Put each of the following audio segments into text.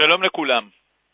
שלום לכולם.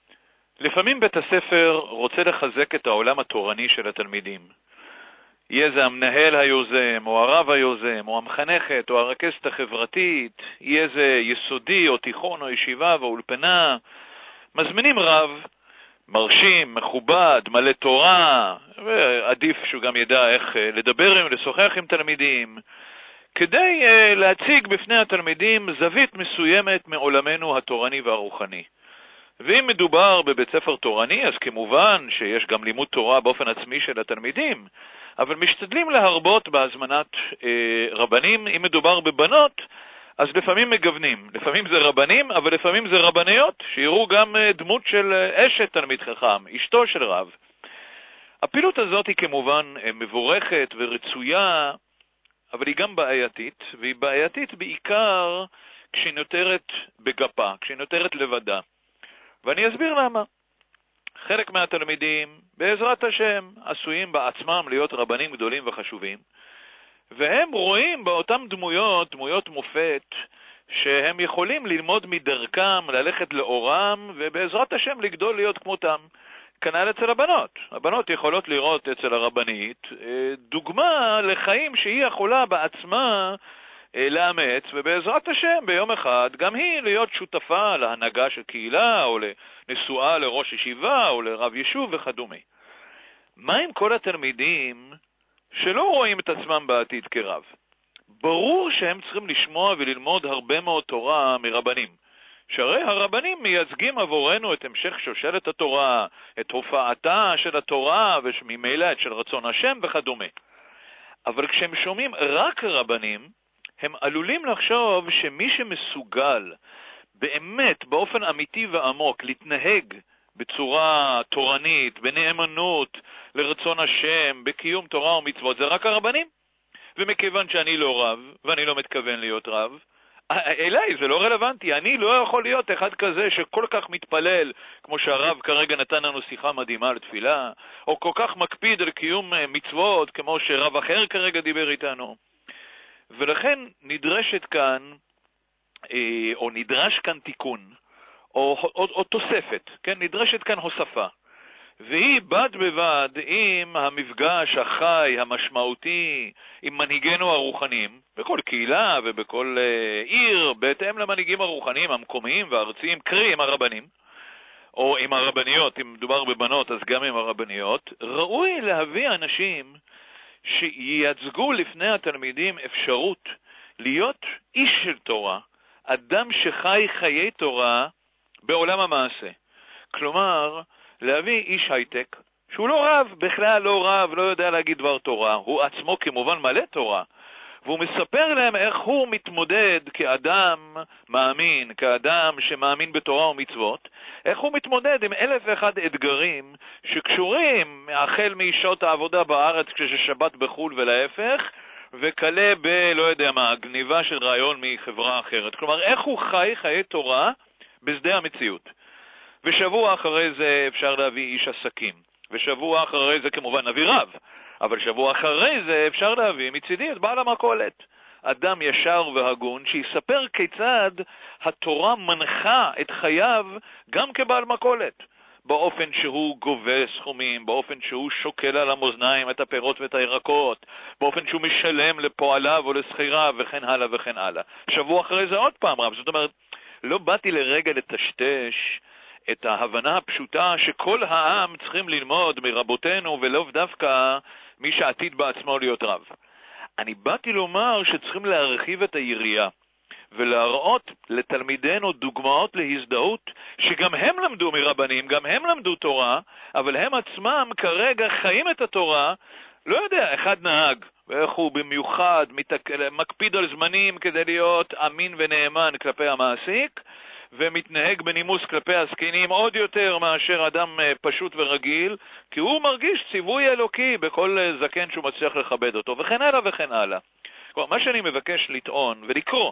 לפעמים בית הספר רוצה לחזק את העולם התורני של התלמידים. יהיה זה המנהל היוזם, או הרב היוזם, או המחנכת, או הרכזת החברתית, יהיה זה יסודי, או תיכון, או ישיבה, או אולפנה. מזמינים רב, מרשים, מכובד, מלא תורה, ועדיף שהוא גם ידע איך לדבר ולשוחח עם תלמידים, כדי להציג בפני התלמידים זווית מסוימת מעולמנו התורני והרוחני. ואם מדובר בבית ספר תורני, אז כמובן שיש גם לימוד תורה באופן עצמי של התלמידים, אבל משתדלים להרבות בהזמנת רבנים. אם מדובר בבנות, אז לפעמים מגוונים. לפעמים זה רבנים, אבל לפעמים זה רבניות, שיראו גם דמות של אשת תלמיד חכם, אשתו של רב. הפעילות הזאת היא כמובן מבורכת ורצויה, אבל היא גם בעייתית, והיא בעייתית בעיקר כשהיא נותרת בגפה, כשהיא נותרת לבדה. ואני אסביר למה. חלק מהתלמידים, בעזרת השם, עשויים בעצמם להיות רבנים גדולים וחשובים, והם רואים באותם דמויות מופת, שהם יכולים ללמוד מדרכם, ללכת לאורם, ובעזרת השם לגדול להיות כמותם. כנ"ל אצל הבנות. הבנות יכולות לראות אצל הרבנית דוגמה לחיים שהיא יכולה בעצמה לאמץ, ובעזרת השם ביום אחד גם היא להיות שותפה להנהגה של קהילה, או לנשואה לראש ישיבה, או לרב יישוב וכדומה. מה עם כל התלמידים שלא רואים את עצמם בעתיד כרב? ברור שהם צריכים לשמוע וללמוד הרבה מאוד תורה מרבנים, שהרי הרבנים מייצגים עבורנו את המשך שושלת התורה, את הופעתה של התורה, וממילא את של רצון השם וכדומה. אבל כשהם שומעים רק רבנים, הם עלולים לחשוב שמי שמסוגל באמת באופן אמיתי ועמוק להתנהג בצורה תורנית, בנאמנות לרצון השם, בקיום תורה ומצוות, זה רק הרבנים. ומכיוון שאני לא רב, ואני לא מתכוון להיות רב, אליי זה לא רלוונטי. אני לא יכול להיות אחד כזה שכל כך מתפלל, כמו שהרב כרגע נתן לנו שיחה מדהימה לתפילה, או כל כך מקפיד על קיום מצוות, כמו שרב אחר כרגע דיבר איתנו. ולכן נדרשת כאן, או נדרש כאן תיקון, או תוספת, כן? נדרשת כאן הוספה. והיא בד בבד עם המפגש החי, המשמעותי, עם מנהיגינו הרוחניים, בכל קהילה ובכל עיר, בהתאם למנהיגים הרוחניים, המקומיים והארציים, קרי עם הרבנים, או עם הרבניות, אם מדובר בבנות אז גם עם הרבניות. ראוי להביא אנשים שייצגו לפני התלמידים אפשרות להיות איש של תורה, אדם שחי חיי תורה בעולם המעשה. כלומר, להביא איש הייטק, שהוא לא רב, בכלל לא רב, לא יודע להגיד דבר תורה, הוא עצמו כמובן מלא תורה, והוא מספר להם איך הוא מתמודד כאדם מאמין, כאדם שמאמין בתורה ומצוות, איך הוא מתמודד עם 1,001 אתגרים שקשורים החל משעות העבודה בארץ כששבת בחול ולהפך, וכלה לא יודע מה, גניבה של רעיון מחברה אחרת. כלומר, איך הוא חי חיי תורה בשדה המציאות. ושבוע אחרי זה אפשר להביא איש עסקים, ושבוע אחרי זה כמובן נביא רב, אבל שבוע אחרי זה אפשר להביא מצידי את בעל המכולת, אדם ישר והגון שיספר כיצד התורה מנחה את חייו גם כבעל מכולת, באופן שהוא גובה סכומים, באופן שהוא שוקל על המאזניים את הפירות ואת הירקות, באופן שהוא משלם לפועליו או לסחירה וכן הלאה וכן הלאה. שבוע אחרי זה עוד פעם רב. זאת אומרת, לא באתי לרגע לטשטש את ההבנה הפשוטה שכל העם צריכים ללמוד מרבותינו ולא דווקא מי שעתיד בעצמו להיות רב. אני באתי לומר שצריכים להרחיב את היריעה ולהראות לתלמידינו דוגמאות להזדהות שגם הם למדו מרבנים, גם הם למדו תורה, אבל הם עצמם כרגע חיים את התורה. לא יודע, אחד נהג ואיך הוא במיוחד מקפיד על זמנים כדי להיות אמין ונאמן כלפי המעסיק, ומתנהג בנימוס כלפי הזקנים עוד יותר מאשר אדם פשוט ורגיל, כי הוא מרגיש ציווי אלוקי בכל זקן שהוא מצליח לכבד אותו, וכן הלאה וכן הלאה. כלומר, מה שאני מבקש לטעון ולקרוא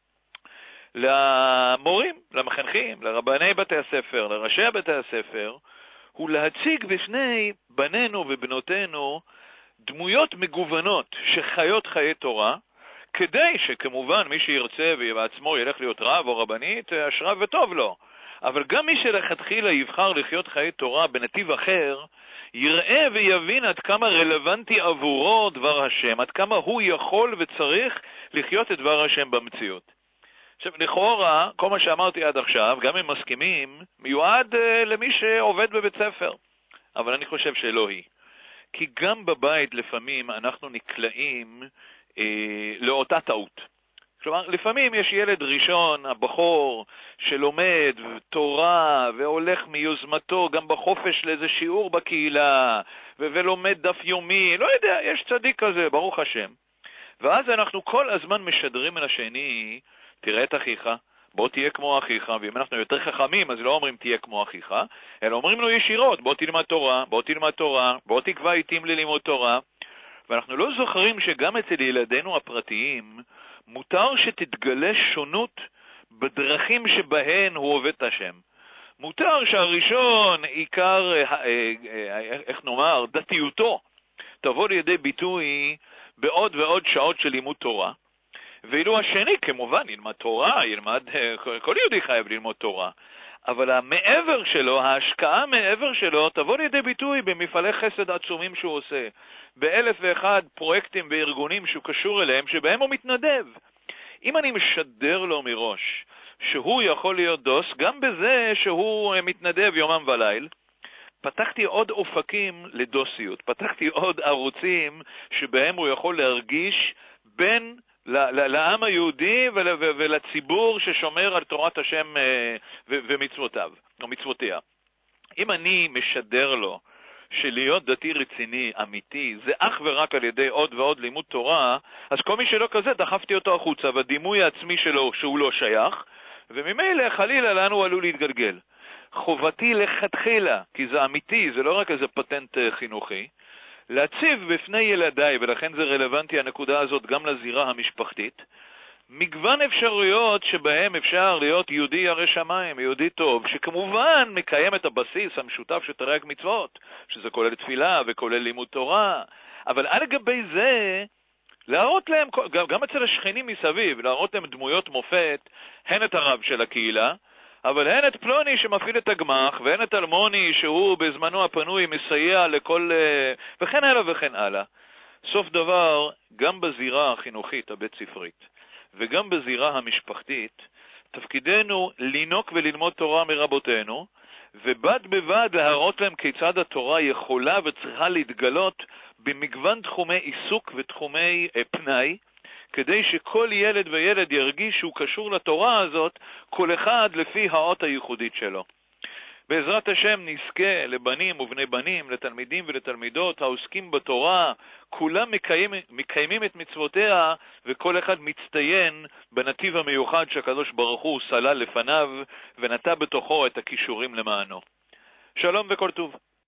למורים, למחנכים, לרבני בתי הספר, לראשי בתי הספר, הוא להציג בפני בנינו ובנותינו דמויות מגוונות שחיות חיי תורה, כדי שכמובן מי שירצה ובעצמו ילך להיות רב או רבנית, אשריו וטוב לו. אבל גם מי שלכתחילה יבחר לחיות חיי תורה בנתיב אחר, יראה ויבין עד כמה רלוונטי עבורו דבר השם, עד כמה הוא יכול וצריך לחיות את דבר השם במציאות. עכשיו, לכאורה, כל מה שאמרתי עד עכשיו, גם אם מסכימים, מיועד למי שעובד בבית ספר. אבל אני חושב שלא היא. כי גם בבית לפעמים אנחנו נקלעים לאותה טעות. כלומר, לפעמים יש ילד ראשון, הבחור, שלומד תורה והולך מיוזמתו גם בחופש לאיזה שיעור בקהילה, ולומד דף יומי, לא יודע, יש צדיק כזה, ברוך השם. ואז אנחנו כל הזמן משדרים אל השני, תראה את אחיך, בוא תהיה כמו אחיך, ואם אנחנו יותר חכמים, אז לא אומרים תהיה כמו אחיך, אלא אומרים לו ישירות, בוא תלמד תורה, בוא תלמד תורה, בוא תקבע עיתים ללימוד תורה. ואנחנו לא זוכרים שגם אצל ילדינו הפרטיים, מותר שתתגלה שונות בדרכים שבהן הוא עובד את השם. מותר שהראשון, עיקר, איך נאמר, דתיותו, תבוא לידי ביטוי בעוד ועוד שעות של לימוד תורה. ואילו השני, כמובן, ילמד תורה, כל יהודי חייב ללמוד תורה. אבל המעבר שלו, ההשקעה מעבר שלו, תבוא לידי ביטוי במפעלי חסד עצומים שהוא עושה, באלף ואחד פרויקטים וארגונים שהוא קשור אליהם, שבהם הוא מתנדב. אם אני משדר לו מראש שהוא יכול להיות דוס, גם בזה שהוא מתנדב יומם וליל, פתחתי עוד אופקים לדוסיות, פתחתי עוד ערוצים שבהם הוא יכול להרגיש בין לעם היהודי ולציבור ששומר על תורת השם ומצוותיו, או מצוותיה. אם אני משדר לו שלהיות דתי רציני, אמיתי, זה אך ורק על ידי עוד ועוד לימוד תורה, אז כל מי שלא כזה, דחפתי אותו החוצה, והדימוי העצמי שלו שהוא לא שייך, וממילא חלילה לאן הוא עלול להתגלגל. חובתי לכתחילה, כי זה אמיתי, זה לא רק איזה פטנט חינוכי, להציב בפני ילדיי, ולכן זה רלוונטי הנקודה הזאת גם לזירה המשפחתית, מגוון אפשרויות שבהם אפשר להיות יהודי ירא שמיים, יהודי טוב, שכמובן מקיים את הבסיס המשותף של תרי"ג מצוות, שזה כולל תפילה וכולל לימוד תורה, אבל על גבי זה, להראות להם, גם אצל השכנים מסביב, להראות להם דמויות מופת, הן את הרב של הקהילה, אבל הן את פלוני שמפעיל את הגמח, והן את אלמוני שהוא בזמנו הפנוי מסייע לכל, וכן הלאה וכן הלאה. סוף דבר, גם בזירה החינוכית הבית ספרית, וגם בזירה המשפחתית, תפקידנו לינוק וללמוד תורה מרבותינו, ובד בבד להראות להם כיצד התורה יכולה וצריכה להתגלות במגוון תחומי עיסוק ותחומי פנאי, כדי שכל ילד וילד ירגיש שהוא קשור לתורה הזאת, כל אחד לפי האות הייחודית שלו. בעזרת השם נזכה לבנים ובני בנים, לתלמידים ולתלמידות העוסקים בתורה, כולם מקיימים את מצוותיה, וכל אחד מצטיין בנתיב המיוחד שהקדוש ברוך הוא סלל לפניו, ונטע בתוכו את הכישורים למענו. שלום וכל טוב.